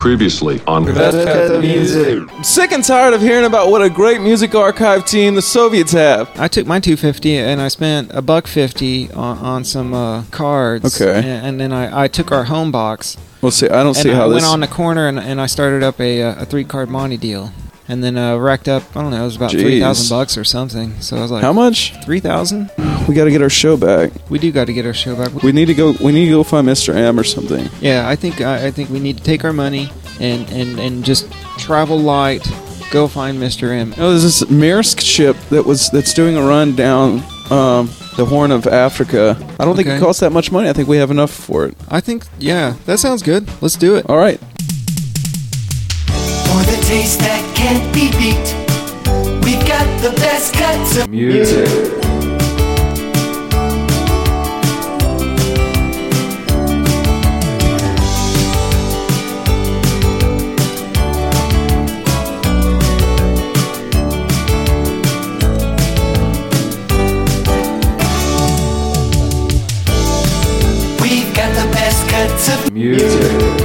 Previously on Best Cut the Music. I'm sick and tired of hearing about what a great music archive team the Soviets have. I took my $250 and I spent $150 on some cards. Okay. And then I took our home box. Well, see, I don't see and how I this... went on the corner and I started up a 3-card Monte deal. And then racked up, I don't know, it was about Jeez. $3,000 or something. So I was like, How much? $3,000? We got to get our show back. We do got to get our show back. We need to go find Mr. M or something. Yeah, I think we need to take our money and just travel light, go find Mr. M. Oh, there's this Maersk ship that's doing a run down the Horn of Africa. I don't think it costs that much money. I think we have enough for it. I think, yeah, that sounds good. Let's do it. All right. For the taste that can't be beat, we've got the best cuts of Music. We've got the best cuts of Music.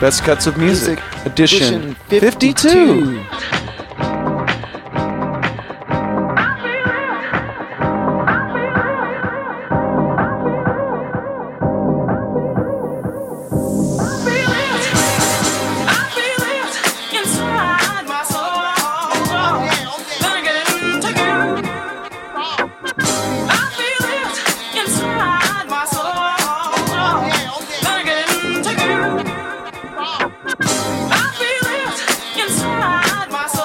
Best Cuts of Music, edition 52. 52. Inside my soul.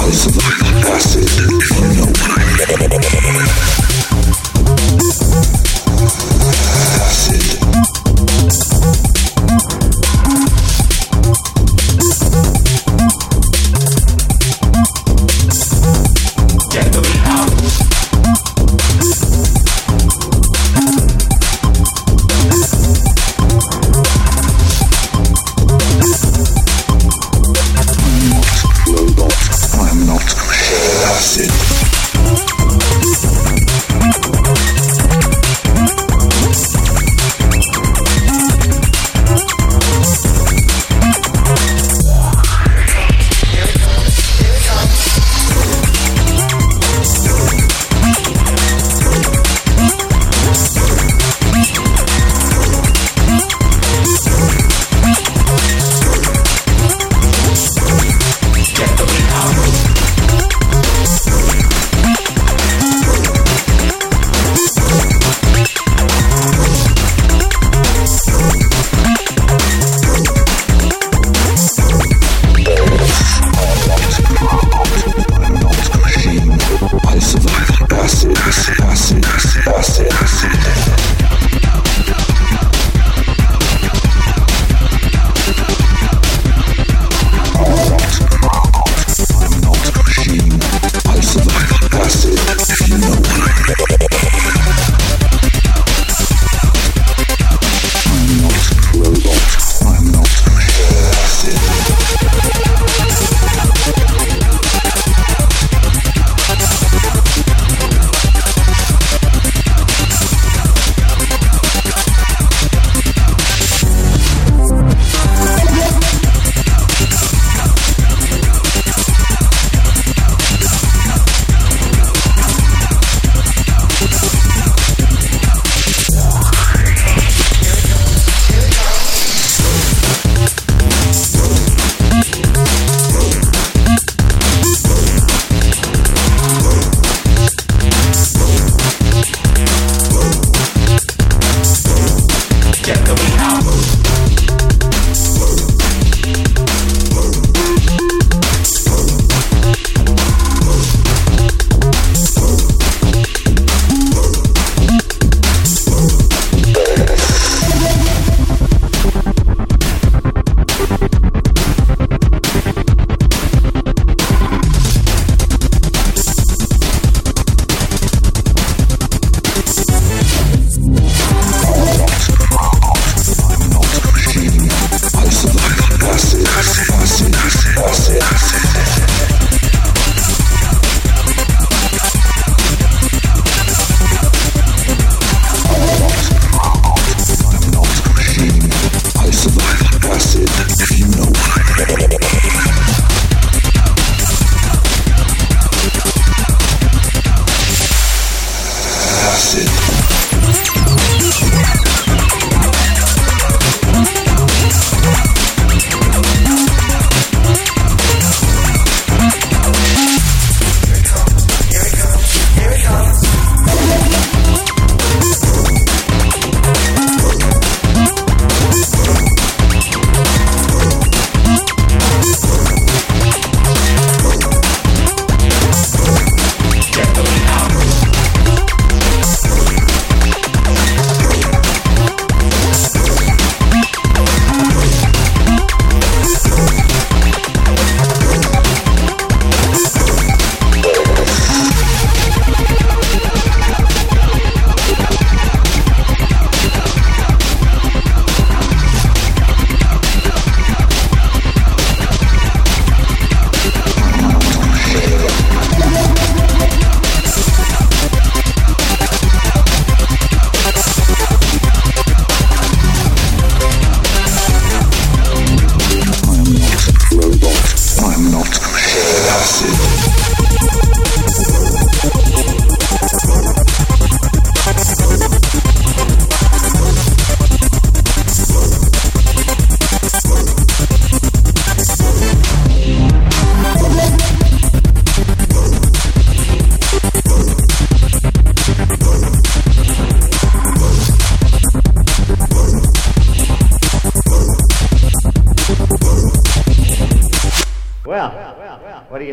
I'm not a machine.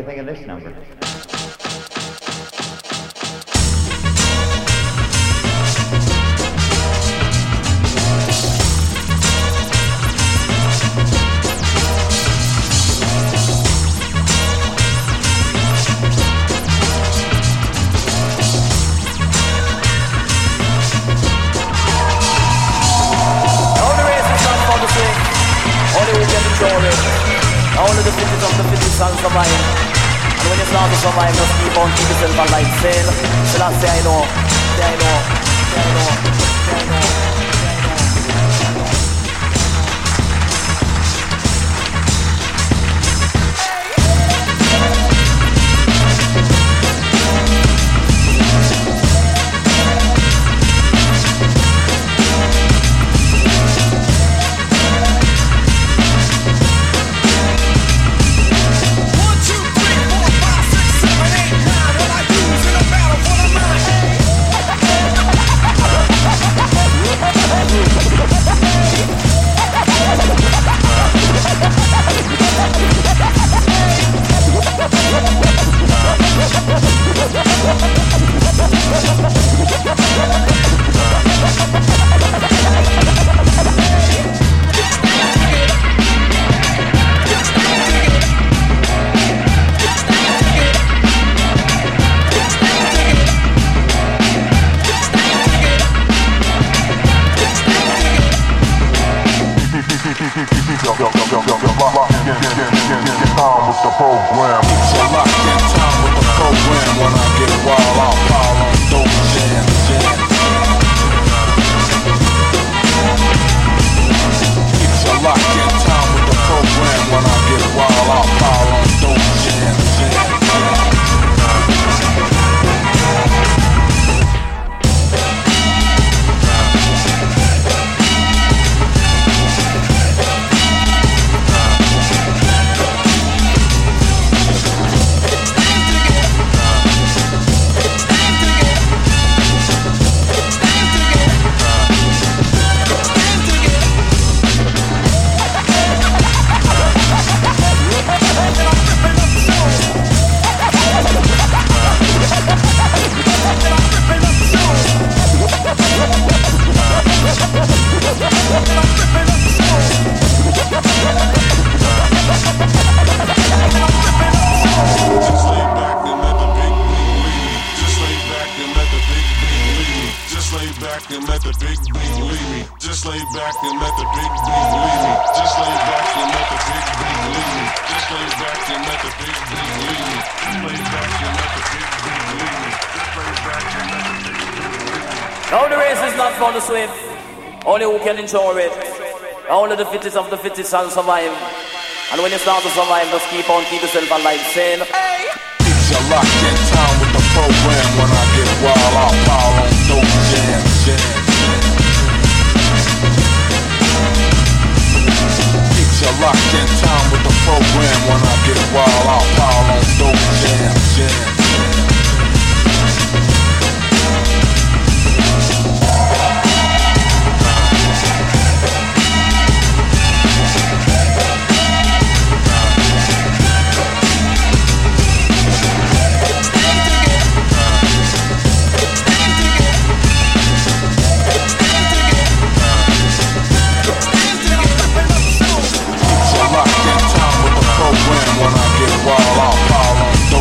think of this number? Only who can control it. Only the fittest of the fittest can survive. And when you start to survive, just keep on keep yourself alive. Say, I say I know, say I know, say I know, say I know, say I know. Only the fittest of the fittest can survive. And when you start to survive, just keep on keep yourself alive. Saying, you're locked in time with the program. When I get wild, I'll pile on dope jam, jam. You're locked in time with the program. When I get wild, I'll pile on dope jam, jam. When I get wild, I'll pile on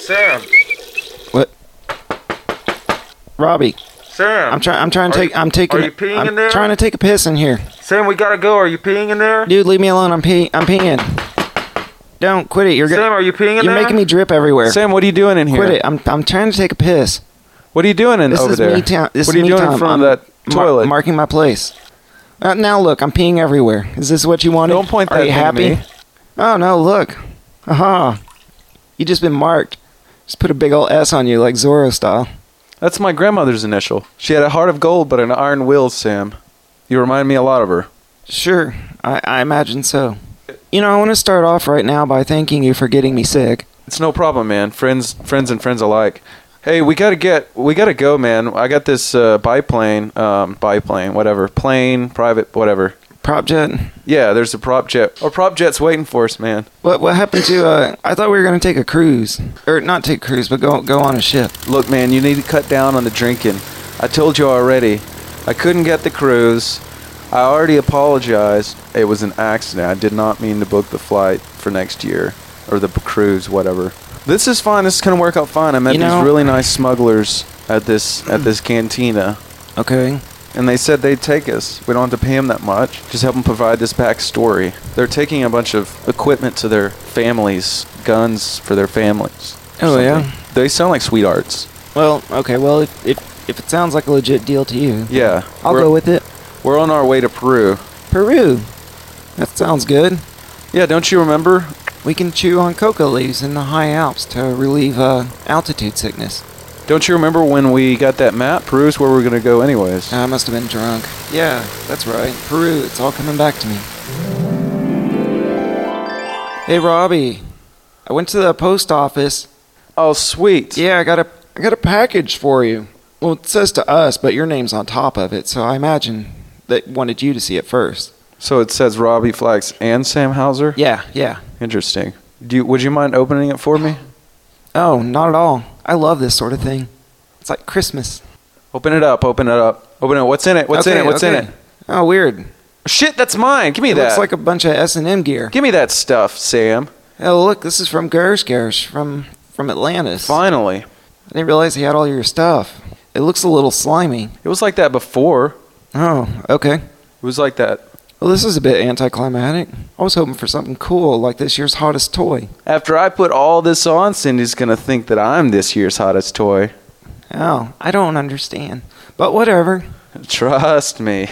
Sam. What? Robbie. Sam. I'm trying to take. I'm taking. Are you peeing in there? I'm trying to take a piss in here. Sam, we gotta go. Are you peeing in there? Dude, leave me alone. I'm peeing. Don't quit it. Sam, are you peeing in there? You're making me drip everywhere. Sam, what are you doing in here? Quit it. I'm trying to take a piss. What are you doing over there? This what are you doing in front of that toilet? Marking my place. Now look, I'm peeing everywhere. Is this what you wanted? Don't point that Are you happy? at me. Oh no, look. Aha. You just been marked. Just put a big old S on you like Zorro style. That's my grandmother's initial. She had a heart of gold but an iron will, Sam. You remind me a lot of her. Sure, I imagine so. You know, I want to start off right now by thanking you for getting me sick. It's no problem, man. Friends and friends alike. Hey, we gotta go, man. I got this plane, private, whatever. Prop jet? Yeah, there's a prop jet. Our prop jet's waiting for us, man. What happened to, I thought we were gonna take a cruise. Or not take a cruise, but go on a ship. Look, man, you need to cut down on the drinking. I told you already. I couldn't get the cruise. I already apologized. It was an accident. I did not mean to book the flight for next year. Or the cruise, whatever. This is fine. This is going to work out fine. I met these really nice smugglers at this cantina. Okay. And they said they'd take us. We don't have to pay them that much. Just help them provide this backstory. They're taking a bunch of equipment to their families. Guns for their families. Oh, yeah? They sound like sweethearts. Well, okay. Well, if it sounds like a legit deal to you. Yeah. I'll go with it. We're on our way to Peru. Peru? That sounds good. Yeah, don't you remember? We can chew on coca leaves in the high Alps to relieve altitude sickness. Don't you remember when we got that map? Peru's where we're going to go anyways. I must have been drunk. Yeah, that's right. Peru, it's all coming back to me. Hey, Robbie. I went to the post office. Oh, sweet. Yeah, I got a package for you. Well, it says to us, but your name's on top of it, so I imagine they wanted you to see it first. So it says Robbie Flax and Sam Hauser? Yeah. Interesting. Would you mind opening it for me? Oh, not at all. I love this sort of thing. It's like Christmas. Open it up. Open it. What's in it? What's in it? Oh, weird. Shit, that's mine. Give me that. It looks like a bunch of S&M gear. Give me that stuff, Sam. Oh, look, this is from Gersh from Atlantis. Finally. I didn't realize he had all your stuff. It looks a little slimy. It was like that before. Oh, okay. It was like that. Well, this is a bit anticlimactic. I was hoping for something cool, like this year's hottest toy. After I put all this on, Cindy's going to think that I'm this year's hottest toy. Oh, I don't understand. But whatever. Trust me.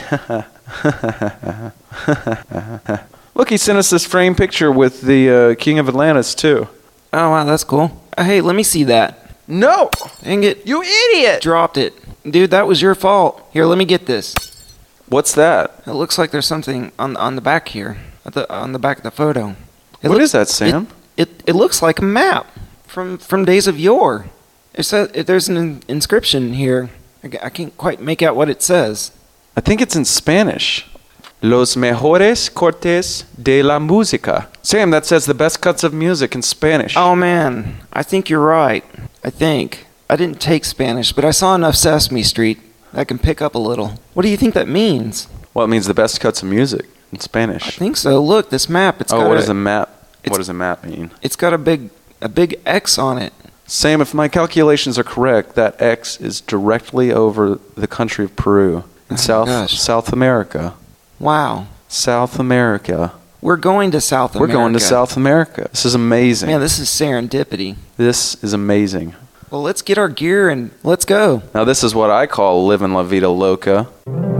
Look, he sent us this framed picture with the King of Atlantis, too. Oh, wow, that's cool. Hey, let me see that. No! Dang it. You idiot! Dropped it. Dude, that was your fault. Here, let me get this. What's that? It looks like there's something on the back here. On the back of the photo. What is that, Sam? It looks like a map from days of yore. There's an inscription here. I can't quite make out what it says. I think it's in Spanish. Los mejores cortes de la música. Sam, that says the best cuts of music in Spanish. Oh, man. I think you're right. I think. I didn't take Spanish, but I saw enough Sesame Street that I can pick up a little. What do you think that means? Well, it means the best cuts of music in Spanish. I think so. Look, this map. What is a map? What does a map mean? It's got a big X on it. Sam, if my calculations are correct, that X is directly over the country of Peru in South America. Wow. South America. We're going to South America. We're going to South America. This is amazing. Man, this is serendipity. This is amazing. Well, let's get our gear and let's go. Now, this is what I call living La Vida Loca.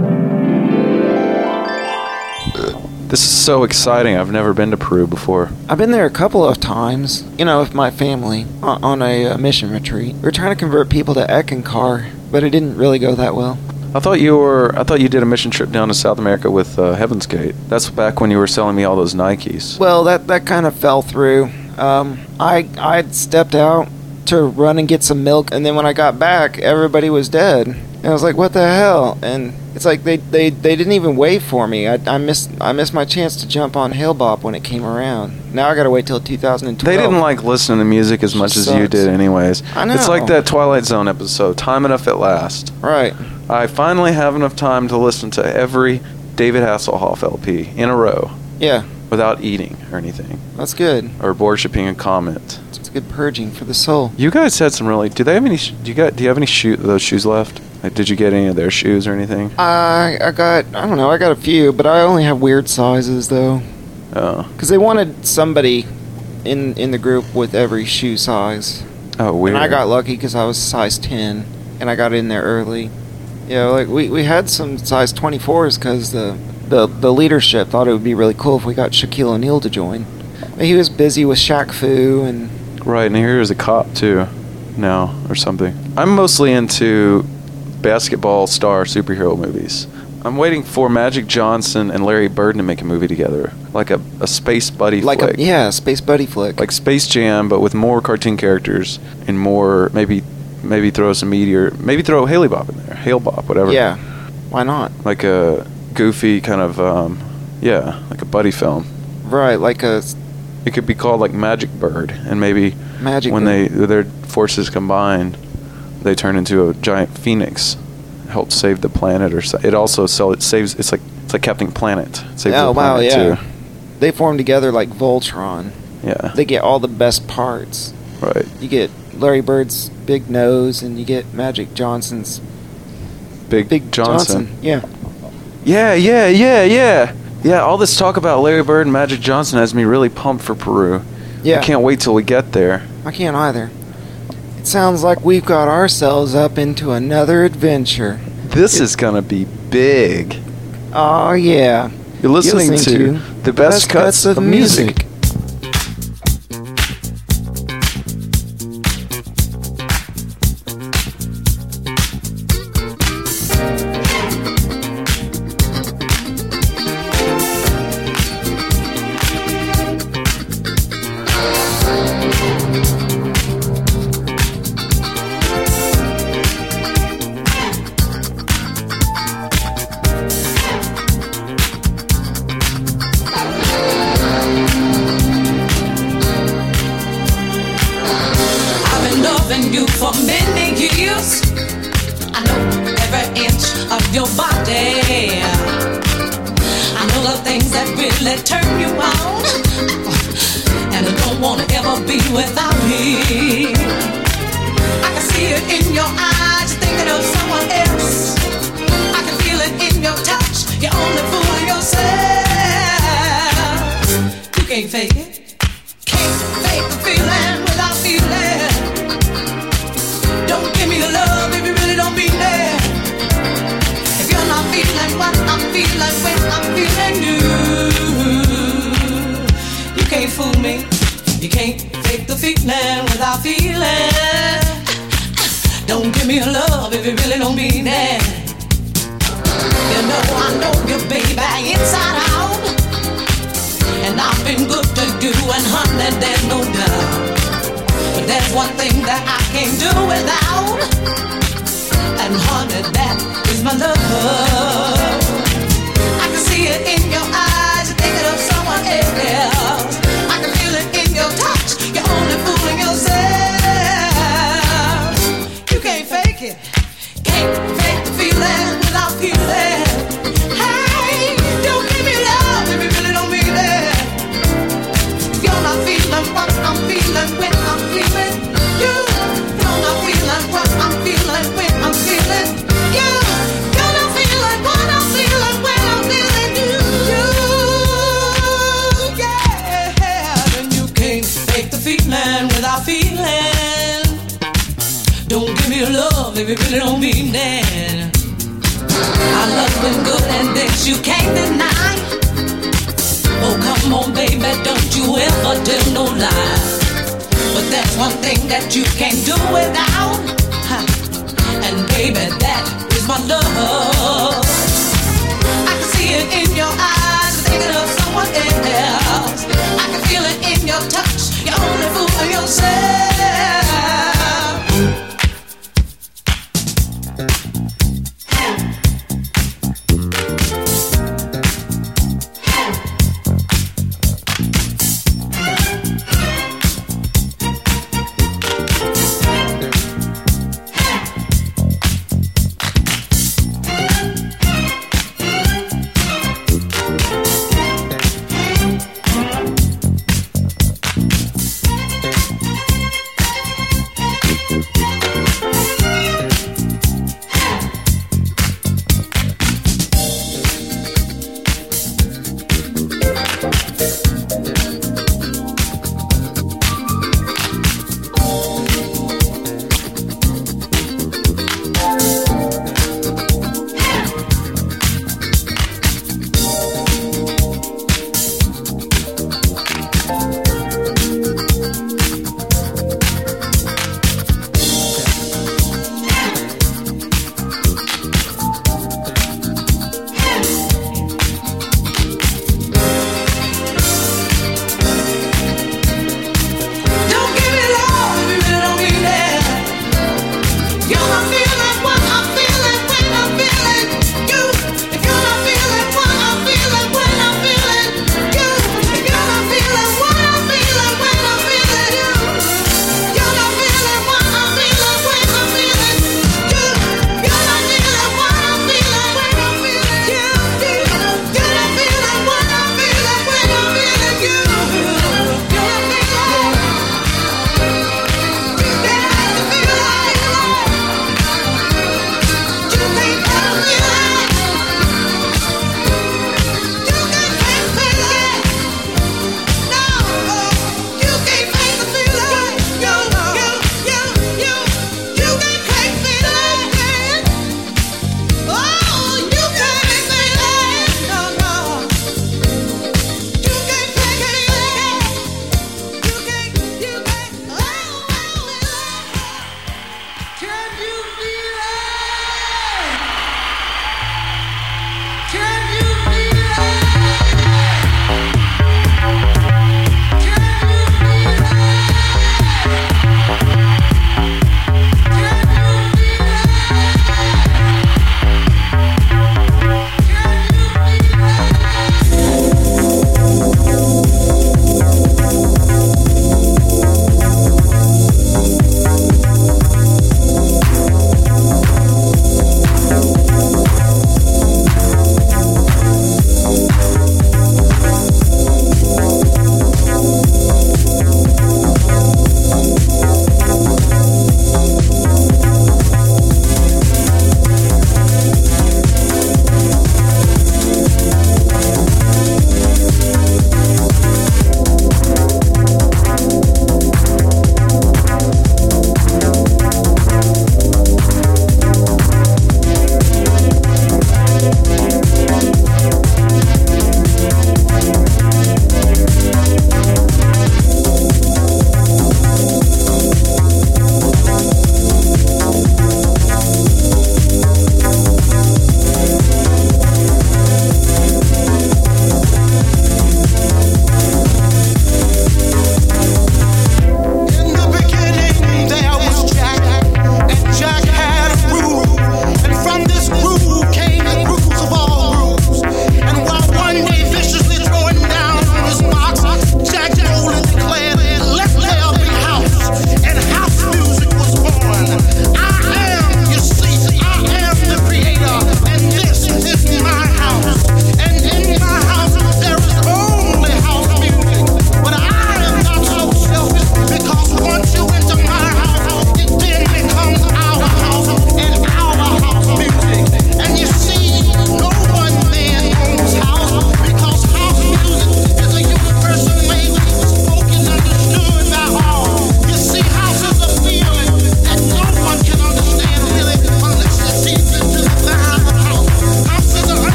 This is so exciting. I've never been to Peru before. I've been there a couple of times, with my family, on a mission retreat. We were trying to convert people to Eckankar, but it didn't really go that well. I thought you did a mission trip down to South America with Heaven's Gate. That's back when you were selling me all those Nikes. Well, that kind of fell through. I'd stepped out to run and get some milk, and then when I got back, everybody was dead. And I was like, what the hell? And it's like they didn't even wait for me. I missed my chance to jump on Hale-Bopp when it came around. Now I gotta wait till 2012. They didn't like listening to music as much as you did anyways. I know. It's like that Twilight Zone episode, Time Enough at Last. Right. I finally have enough time to listen to every David Hasselhoff LP in a row. Yeah. Without eating or anything. That's good. Or worshipping a comet. It's a good purging for the soul. You guys had some really. Do they have any? Do you have any those shoes left? Like, did you get any of their shoes or anything? I don't know. I got a few, but I only have weird sizes though. Oh. Because they wanted somebody in the group with every shoe size. Oh, weird. And I got lucky because I was size 10, and I got in there early. Yeah, like we had some size 24s because the leadership thought it would be really cool if we got Shaquille O'Neal to join. But he was busy with Shaq Fu and... Right, and here's a cop too, now or something. I'm mostly into basketball star superhero movies. I'm waiting for Magic Johnson and Larry Bird to make a movie together, like a space buddy flick. Space buddy flick. Like Space Jam, but with more cartoon characters and more, maybe throw some meteor, maybe throw Haley Bop in there, Hale Bop, whatever. Yeah, why not? Like a goofy kind of, like a buddy film. Right, like a... It could be called like Magic Bird, and maybe when their forces combine, they turn into a giant phoenix, help save the planet, or it also saves. It's like Captain Planet. It saves the planet too. They form together like Voltron. Yeah. They get all the best parts. Right. You get Larry Bird's big nose, and you get Magic Johnson's Big Johnson. Yeah. Yeah, all this talk about Larry Bird and Magic Johnson has me really pumped for Peru. Yeah. I can't wait till we get there. I can't either. It sounds like we've got ourselves up into another adventure. This is gonna be big. Oh, yeah. You're listening to the best cuts of music.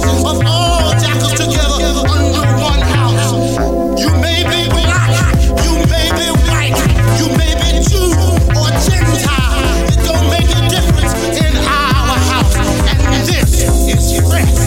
of all jackals together under one house. You may be black, you may be white, you may be Jew or Gentile. It don't make a difference in our house. And this is fresh.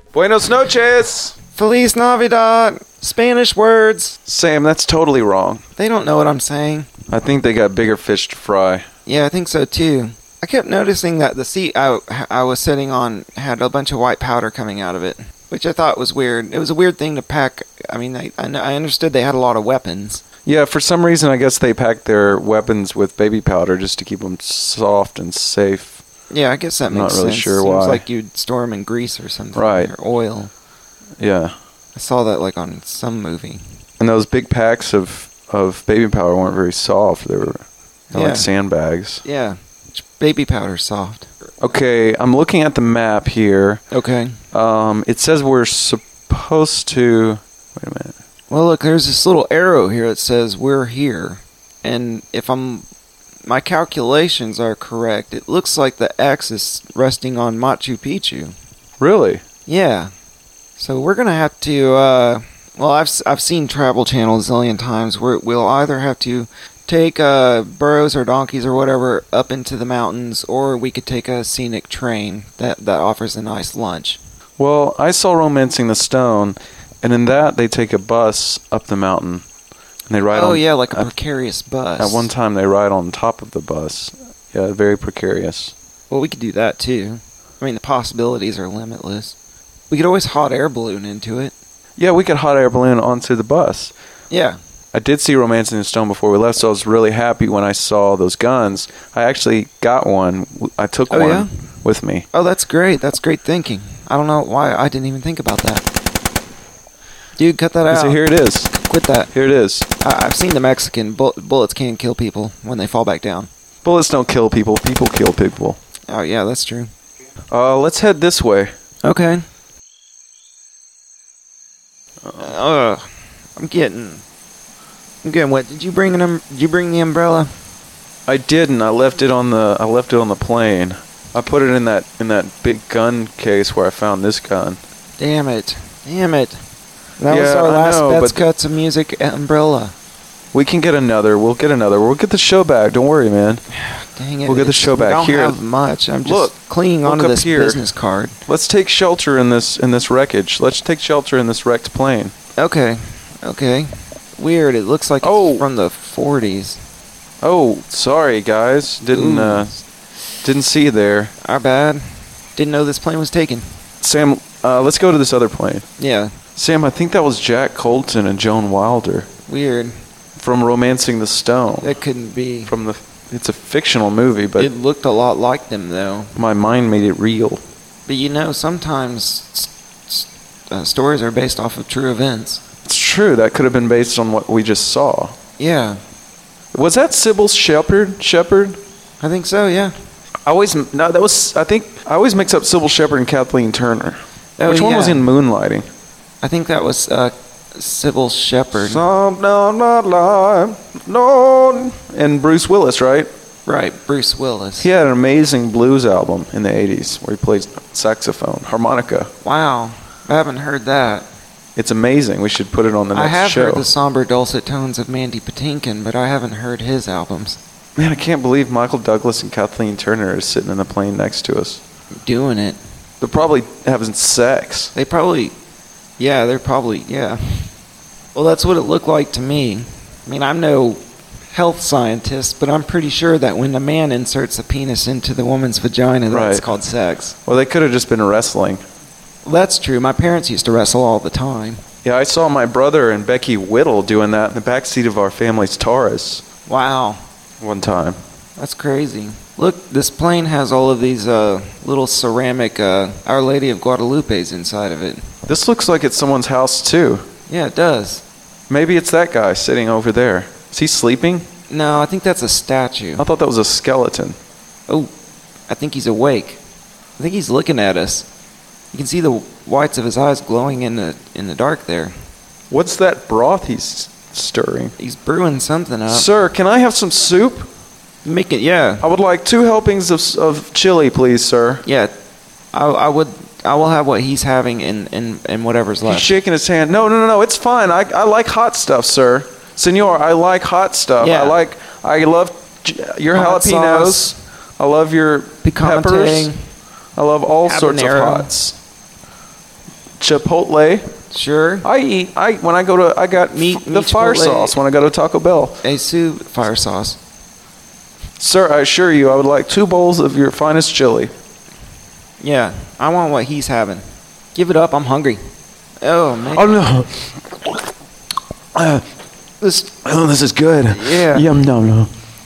Buenos noches. Feliz Navidad. Spanish words. Sam, that's totally wrong. They don't know what I'm saying. I think they got bigger fish to fry. Yeah, I think so too. I kept noticing that the seat I was sitting on had a bunch of white powder coming out of it, which I thought was weird. It was a weird thing to pack. I mean, I understood they had a lot of weapons. Yeah, for some reason, I guess they packed their weapons with baby powder just to keep them soft and safe. Yeah, I guess that makes Not really sense. sure Seems why. like you'd store them in grease or something. Right. Or oil. Yeah. I saw that like on some movie. And those big packs of baby powder weren't very soft. They were Yeah. like sandbags. Yeah. Baby powder soft. Okay, I'm looking at the map here. Okay. It says we're supposed to... Wait a minute. Well, look, there's this little arrow here that says we're here. And if my calculations are correct, it looks like the X is resting on Machu Picchu. Really? Yeah. So we're going to have to, well, I've seen Travel Channel a zillion times where we'll either have to take burros or donkeys or whatever up into the mountains, or we could take a scenic train that offers a nice lunch. Well, I saw Romancing the Stone, and in that they take a bus up the mountain. And they ride Oh, on, yeah, like a precarious bus. At one time they ride on top of the bus. Yeah, very precarious. Well, we could do that too. I mean, the possibilities are limitless. We could always hot air balloon into it. Yeah, we could hot air balloon onto the bus. Yeah. I did see Romancing the Stone before we left, so I was really happy when I saw those guns. I actually got one. I took Oh, one yeah? with me. Oh, that's great. That's great thinking. I don't know why I didn't even think about that. Dude, cut that out. So here it is. Quit that. Here it is. I've seen the Mexican bullets can kill people when they fall back down. Bullets don't kill people. People kill people. Oh, yeah, that's true. Let's head this way. Okay. I'm getting wet. Did you bring the umbrella? I didn't. I left it on the plane. I put it in that big gun case where I found this gun. Damn it. That was Yeah, our I last know, Bets but- Cuts of Music umbrella. We can get another. We'll get another. We'll get the show back. Don't worry, man. Dang it. We'll get the show back. I don't Here. have much. I'm just Look, clinging look onto up this here. business card. Let's take shelter in this wreckage. Let's take shelter in this wrecked plane. Okay. Weird. It looks like Oh. it's from the 40s. Oh, sorry guys. Didn't see you there. Our bad. Didn't know this plane was taken. Sam, let's go to this other plane. Yeah. Sam, I think that was Jack Colton and Joan Wilder Weird. from Romancing the Stone. That couldn't be. It's a fictional movie, but It looked a lot like them, though. my mind made it real. But you know, sometimes stories are based off of true events. It's true. That could have been based on what we just saw. Yeah. Was that Sybil Shepherd? I think so, yeah. I always mix up Sybil Shepherd and Kathleen Turner. Oh, Which one was yeah. in Moonlighting? I think that was Sybil Shepherd. No. And Bruce Willis, right? Right, Bruce Willis. He had an amazing blues album in the 80s where he played saxophone, harmonica. Wow. I haven't heard that. It's amazing. We should put it on the next I have show. heard the somber dulcet tones of Mandy Patinkin, but I haven't heard his albums. Man, I can't believe Michael Douglas and Kathleen Turner are sitting in the plane next to us. Doing it. They're probably having sex. They're probably, yeah. Well, that's what it looked like to me. I mean, I'm no health scientist, but I'm pretty sure that when a man inserts a penis into the woman's vagina, that's Right. called sex. Well, they could have just been wrestling. Well, that's true. My parents used to wrestle all the time. Yeah, I saw my brother and Becky Whittle doing that in the backseat of our family's Taurus Wow. one time. That's crazy. Look, this plane has all of these little ceramic Our Lady of Guadalupe's inside of it. This looks like it's someone's house, too. Yeah, it does. Maybe it's that guy sitting over there. Is he sleeping? No, I think that's a statue. I thought that was a skeleton. Oh, I think he's awake. I think he's looking at us. You can see the whites of his eyes glowing in the dark there. What's that broth he's stirring? He's brewing something up. Sir, can I have some soup? Make it, yeah. I would like 2 helpings of chili, please, sir. Yeah, I will have what he's having and whatever's He's left. shaking his hand. No, it's fine. I like hot stuff, sir. Senor, I like hot stuff. Yeah. I love your Hot jalapenos. I love your Picante. peppers. I love all sorts of Habanero. hots. Chipotle. Sure. When I go to, I got Meat the fire Chipotle. sauce when I go to Taco Bell. Hey, Sue, fire sauce. Sir, I assure you, I would like 2 bowls of your finest chili. Yeah, I want what he's having. Give it up. I'm hungry. Oh man. Oh no. This is good. Yeah. Yum yum.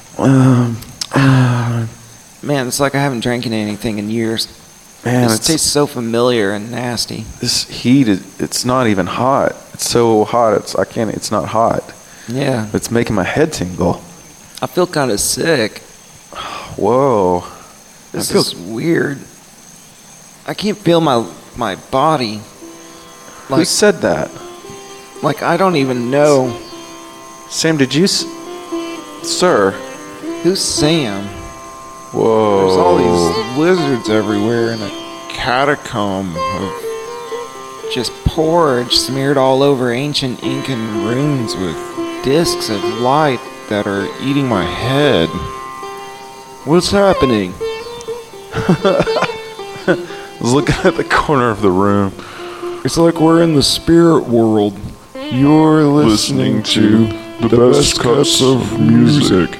Man, it's like I haven't drank anything in years. Man, It tastes so familiar and nasty. this heat it's not even hot. It's so hot it's not hot. Yeah. It's making my head tingle. I feel kind of sick. Whoa. This I feel- is weird. I can't feel my body. Who Like, said that? like I don't even know. Sam, did you Sir. Who's Sam? Whoa. There's all these lizards everywhere in a catacomb of just porridge smeared all over ancient Incan runes with discs of light that are eating my head. What's happening? I was looking at the corner of the room. It's like we're in the spirit world. You're listening to the best cuts of music.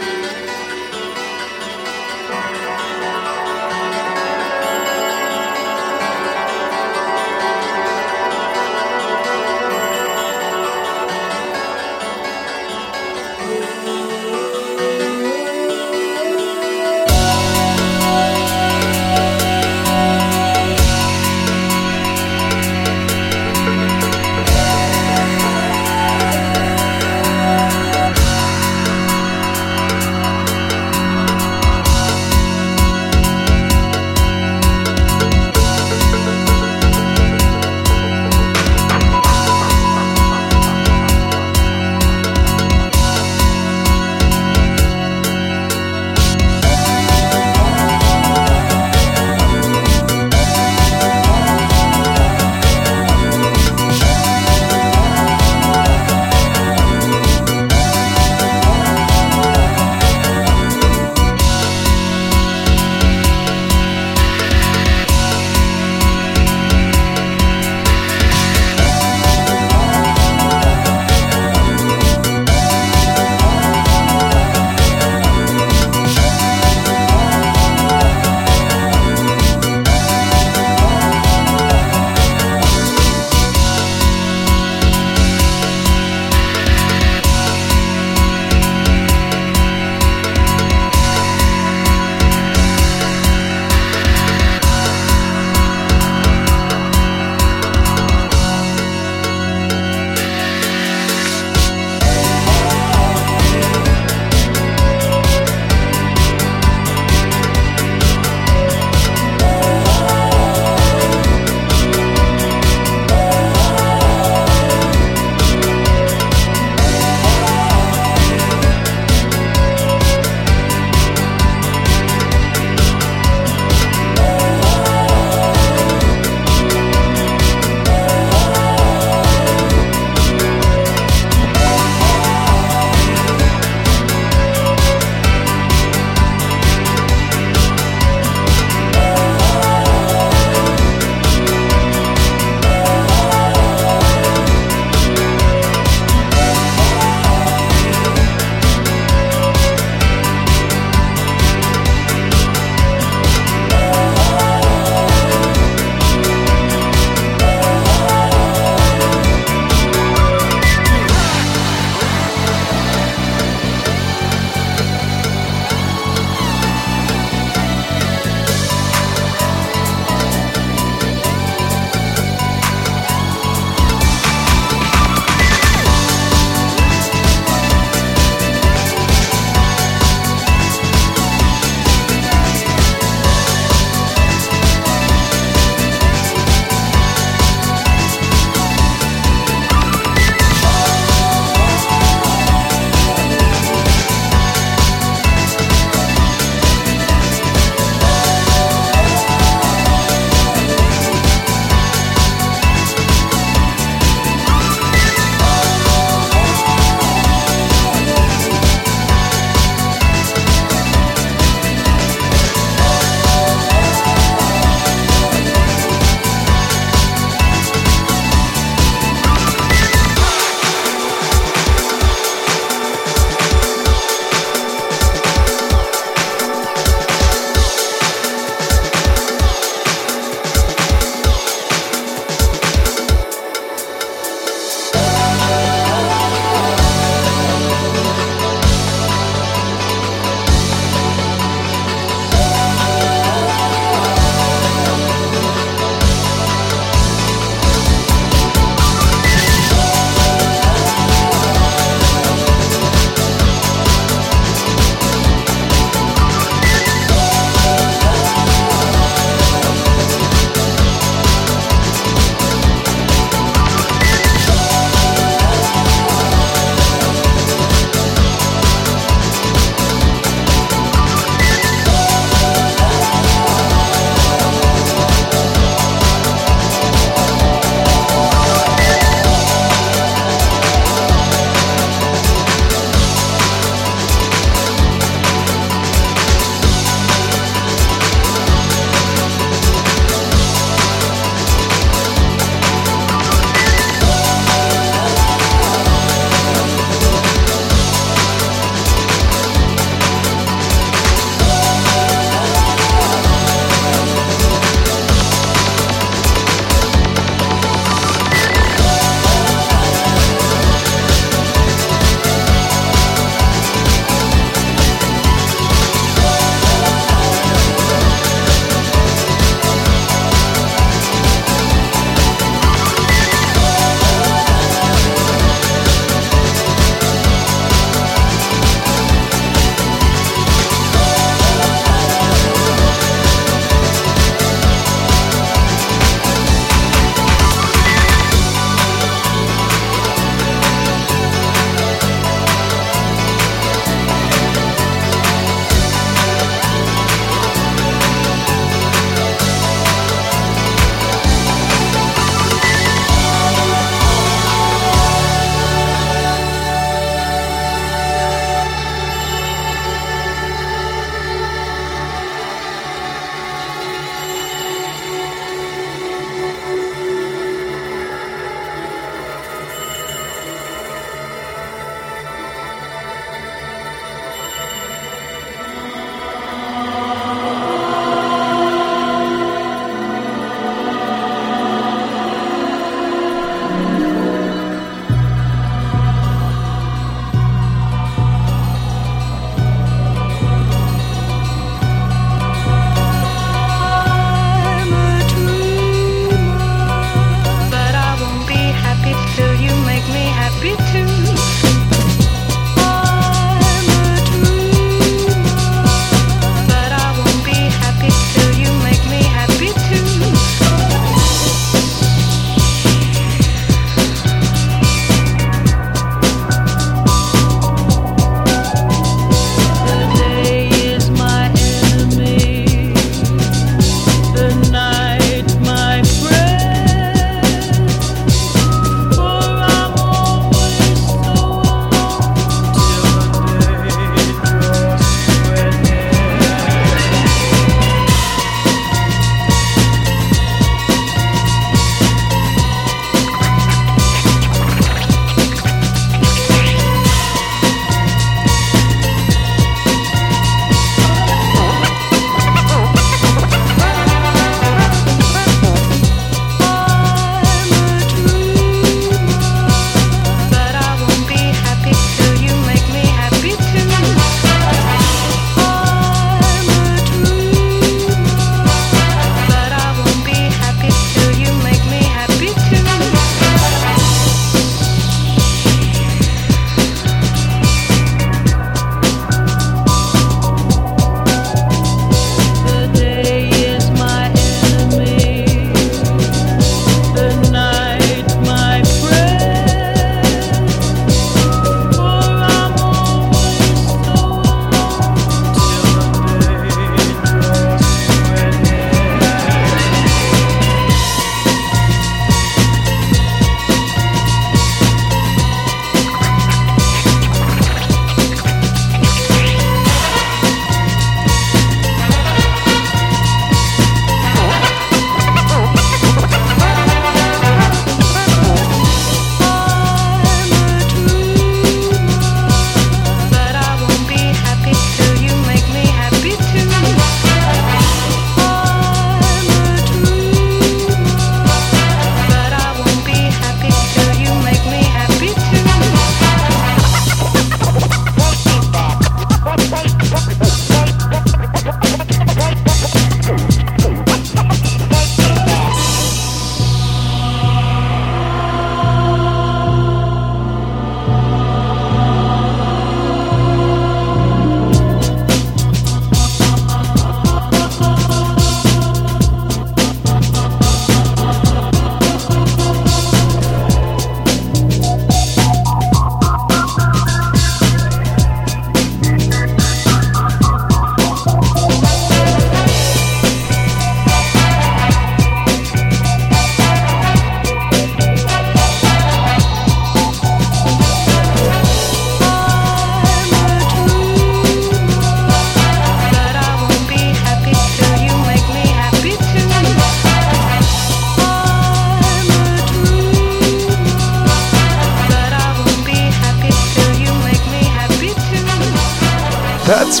That's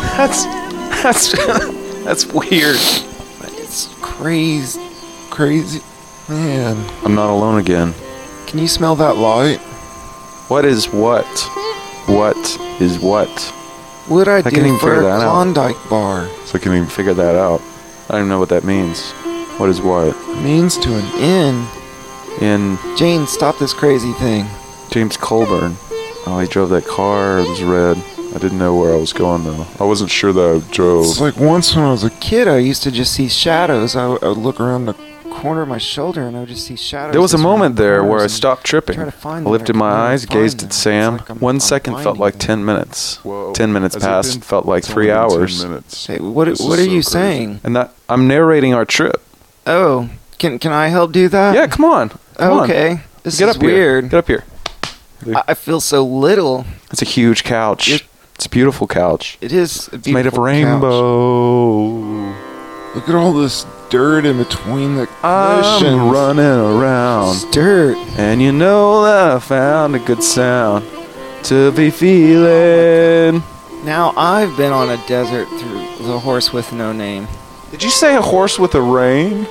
that's weird. It's crazy. Crazy. Man. I'm not alone again. Can you smell that light? What is what? What is what? What'd I can't do even for figure a that out. Klondike bar? So I can't even figure that out. I don't even know what that means. What is what? Means to an inn. In Jane, stop this crazy thing. James Colburn. Oh, he drove that car. It was red. I didn't know where I was going though. I wasn't sure that I drove. It's like once when I was a kid, I used to just see shadows. I would look around the corner of my shoulder and I would just see shadows. There was a just around moment the there where corners I and stopped tripping. try to find I them. lifted I my couldn't eyes, find gazed them. at It's Sam. like I'm 1 second felt finding like them. 10 minutes. Whoa. 10 minutes Has it passed been- felt like it's 3 only been 10 hours. minutes. Hey, what This are is you so crazy. saying? And that I'm narrating our trip. Oh, can I help do that? Yeah, come on. Come on. Okay. This Get is up here. weird. Get up here. I feel so little. It's a huge couch. It's a beautiful couch. It is. It's made of rainbow. Look at all this dirt in between the I'm cushions. running around. It's dirt. And you know that I found a good sound to be feeling. Now I've been on a desert through the horse with no name. Did you say a horse with a rein?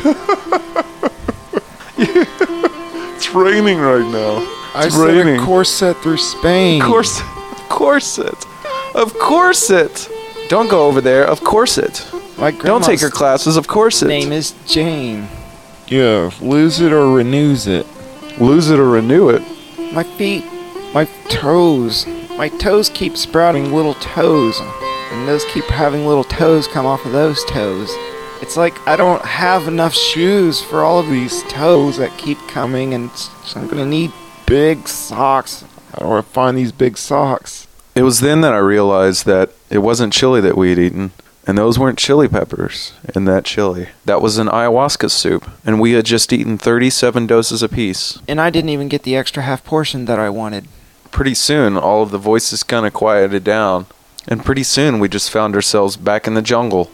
It's raining right now. I It's said raining. a corset through Spain. Of course it. Of course it. Don't go over there. Of course it. My Don't take her grandma's classes. Of course it. name is Jane. Yeah, lose it or renews it. Lose it or renew it. My feet, my toes. My toes keep sprouting little toes. And those keep having little toes come off of those toes. It's like I don't have enough shoes for all of these toes that keep coming, and so I'm gonna need big socks. How do I find these big socks? It was then that I realized that it wasn't chili that we had eaten, and those weren't chili peppers in that chili. That was an ayahuasca soup, and we had just eaten 37 doses apiece. And I didn't even get the extra half portion that I wanted. Pretty soon, all of the voices kind of quieted down, and pretty soon we just found ourselves back in the jungle.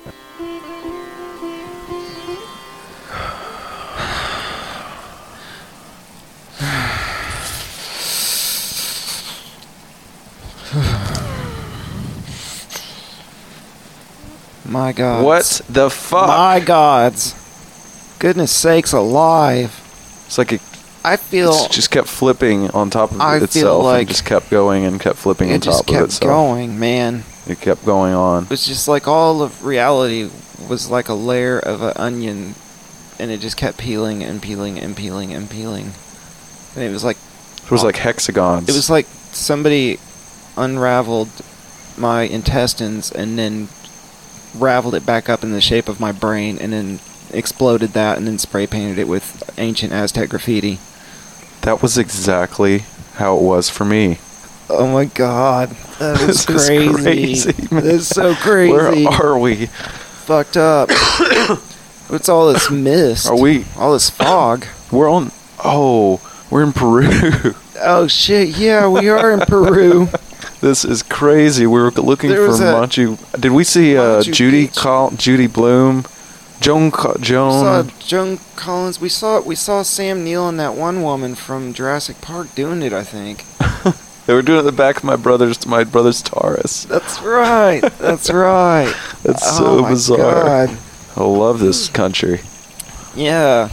My God. What the fuck? My gods. Goodness sakes alive. It's like it I feel just kept flipping on top of I feel itself like and just kept going and kept flipping on it just top of kept itself. going, man. It kept going on. It was just like all of reality was like a layer of an onion, and it just kept peeling and peeling and peeling and peeling. And it was like It was like hexagons. it was like somebody unraveled my intestines and then raveled it back up in the shape of my brain and then exploded that and then spray painted it with ancient Aztec graffiti. That was exactly how it was for me. Oh my God, that is This is crazy. man. That's so crazy. Where are we? Fucked up. What's all this mist? Are we? All this fog. We're on. Oh, we're in Peru. Oh shit! Yeah, we are in Peru. This is crazy. We were looking There for was a- Machu. Did we see Machu Judy Picchu. Judy Bloom? Joan. We saw Joan. Joan Collins. We saw Sam Neill and that one woman from Jurassic Park doing it. I think. They were doing it in the back of my brother's Taurus. That's right. That's right. That's Oh so my bizarre. God. I love this country. Yeah.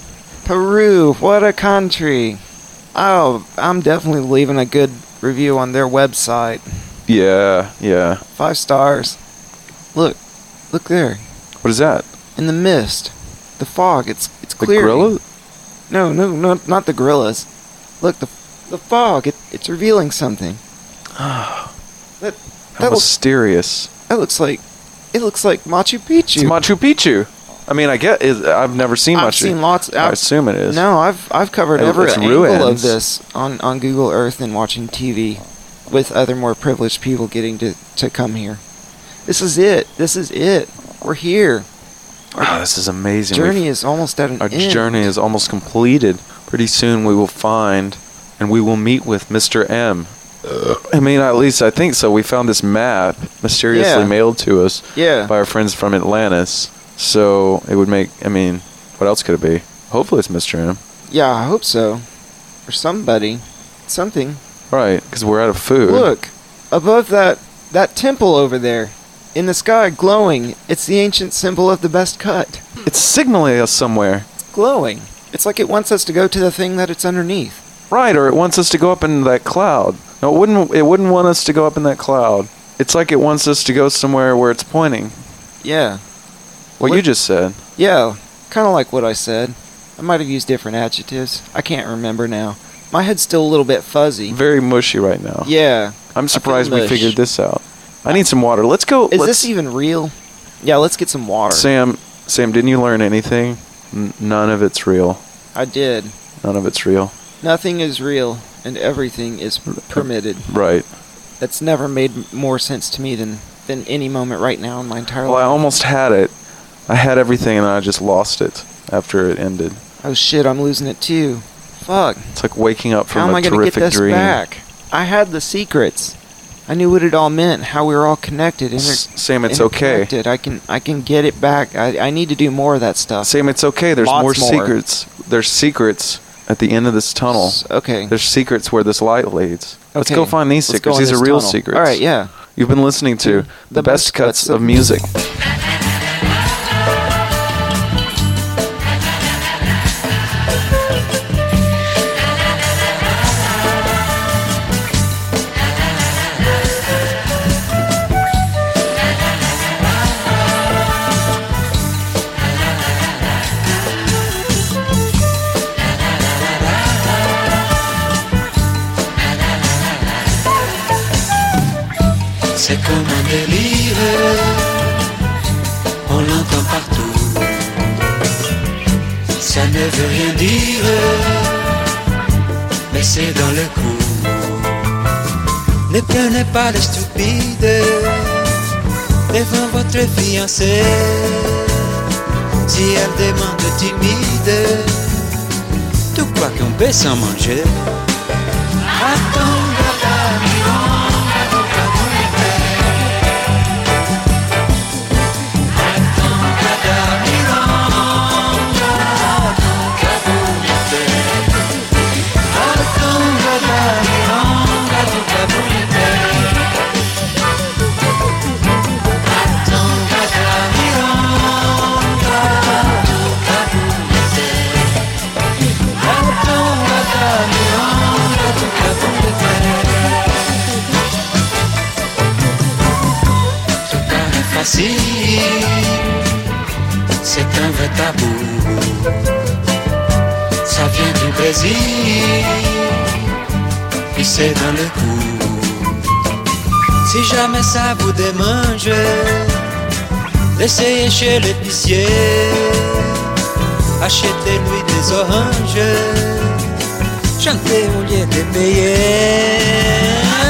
Peru. What a country. Oh, I'm definitely leaving a good review on their website. Yeah, yeah. 5 stars. Look there. What is that? In the mist, the fog. It's The clear. gorilla? No, not the gorillas. Look, the fog. It's revealing something. How That looks mysterious. that looks like it looks like Machu Picchu. It's Machu Picchu. I mean, I've never seen I've Machu. seen lots. I assume it is. No, I've covered every It's angle of ruins. this on Google Earth and watching TV with other more privileged people getting to come here. This is it. We're here. Wow, this is amazing. Journey is almost at an Our end. journey is almost completed. Pretty soon we will find and we will meet with Mr. M. I mean, at least I think so. We found this map mysteriously Yeah. mailed to us Yeah. by our friends from Atlantis. So it would make, I mean, what else could it be? Hopefully it's Mr. M. Yeah, I hope so. Or somebody. Something. Right, because we're out of food. Look, above that That temple over there, in the sky, glowing. It's the ancient symbol of the best cut. It's signaling us somewhere. It's glowing. It's like it wants us to go to the thing that it's underneath. Right, or it wants us to go up in that cloud. No, it wouldn't want us to go up in that cloud. It's like it wants us to go somewhere where it's pointing. Yeah. What you just said. Yeah, kind of like what I said. I might have used different adjectives. I can't remember now. My head's still a little bit fuzzy. Very mushy right now. Yeah. I'm surprised we mush. figured this out. I need some water. Let's go. Is this even real? Yeah, let's get some water. Sam, didn't you learn anything? None of it's real. I did. None of it's real. Nothing is real, and everything is permitted. Right. That's never made more sense to me than any moment right now in my entire Well, I life. almost had it. I had everything, and I just lost it after it ended. Oh shit, I'm losing it too. Fuck. It's like waking up How from am a I gonna get terrific this dream. back? I had the secrets. I knew what it all meant, how we were all connected. Sam, it's okay. Interconnected. I can get it back. I need to do more of that stuff. Sam, it's okay. There's Lots more more. secrets. There's secrets at the end of this tunnel. Okay. There's secrets where this light leads. Let's Okay. go find these Let's go secrets. in These are this real tunnel. secrets. All right, yeah. You've been listening to the best cuts of music. C'est comme un délire, on l'entend partout. Ça ne veut rien dire, mais c'est dans le coup. Ne prenez pas les stupides devant votre fiancée. Si elle demande timide, tu crois qu'on peut s'en manger? Attends, c'est un vrai tabou. Ça vient du Brésil, puis c'est dans le cou. Si jamais ça vous démange, l'essayez chez l'épicier. Achetez-lui des oranges, chantez au lieu de payer.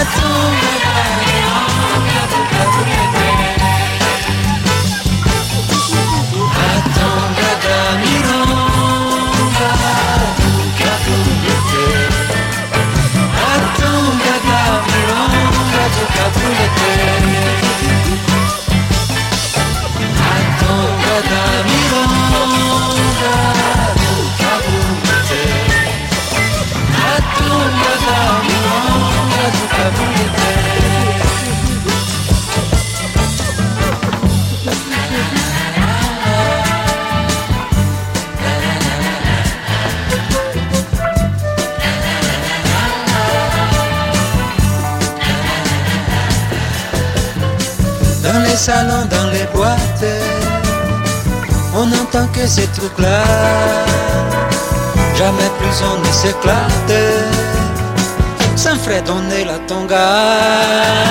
Dans les salons, dans les boîtes, on n'entend que ces trucs-là. Jamais plus on ne s'éclate sans fredonner la tonga.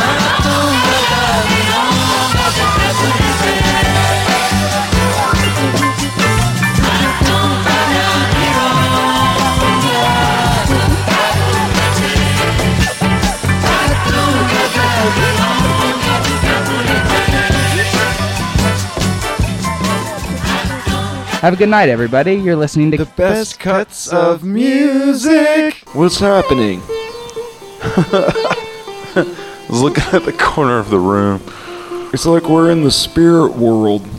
Have a good night, everybody. You're listening to The best cuts of music. What's happening? I was looking at the corner of the room. It's like we're in the spirit world.